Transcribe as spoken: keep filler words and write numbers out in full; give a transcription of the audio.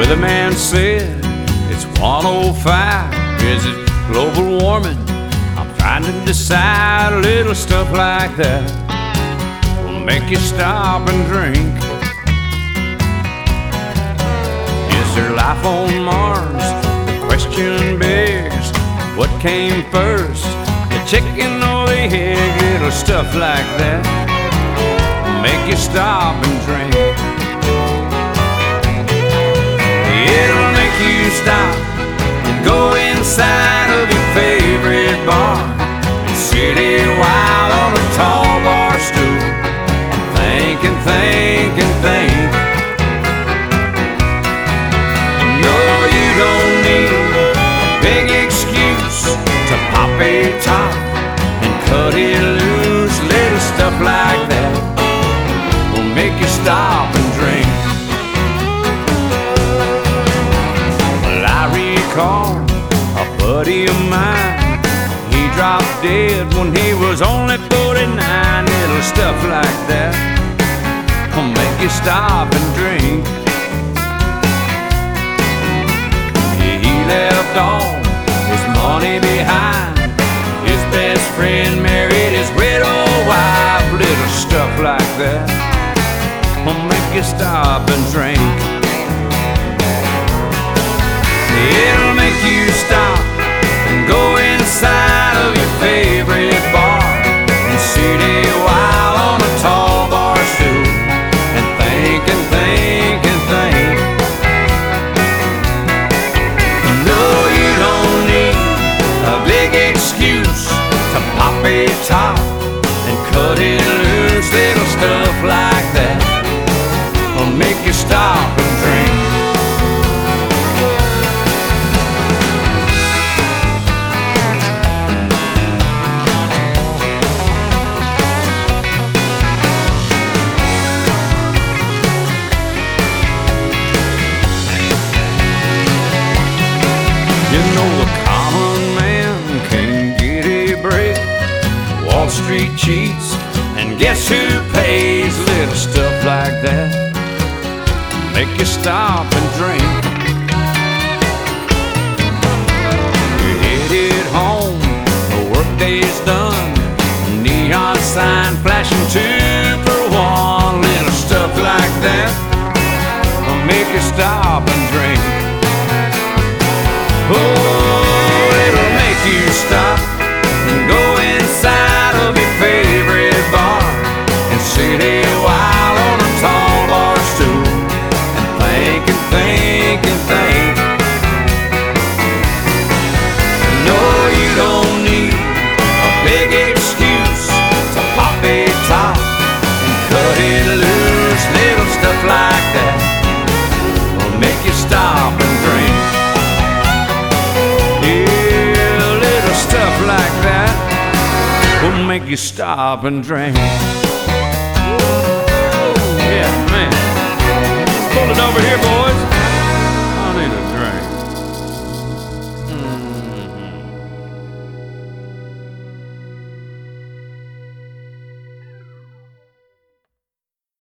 Weatherman said it's one oh five. Is it global warming? I'm trying to decide. Little stuff like that will make you stop and drink. Is there life on Mars? The question begs, what came first, the chicken or the egg? Little stuff like that will make you stop and drink. It'll make you stop and go inside of your favorite bar and sit a while on a tall bar stool and think and think and think. No, you don't need a big excuse to pop a top and cut it loose. Little stuff like that will make you stop and drink. A buddy of mine, he dropped dead when he was only forty-nine. Little stuff like that will make you stop and drink. He left all his money behind. His best friend married his widow wife. Little stuff like that will make you stop and drink. It'll make you stop and go inside of your favorite bar and sit a while on a tall bar stool and think and think and think. No, you don't need a big excuse to pop a top and cut it loose. Little stuff like that will make you stop and drink. You know the common man can't get a break. Wall Street cheats, and guess who pays? Little stuff like that make you stop and drink. You're headed home, the workday's done, neon sign flashing two for one. Little stuff like that will make you stop and drink. Oh, it'll make you stop and go inside of your favorite bar and sit a while on a tall bar stool and think and think and think. No, you don't need a big excuse to pop a top and cut it loose. Little stuff like that will make you stop and drink. Stuff like that will make you stop and drink.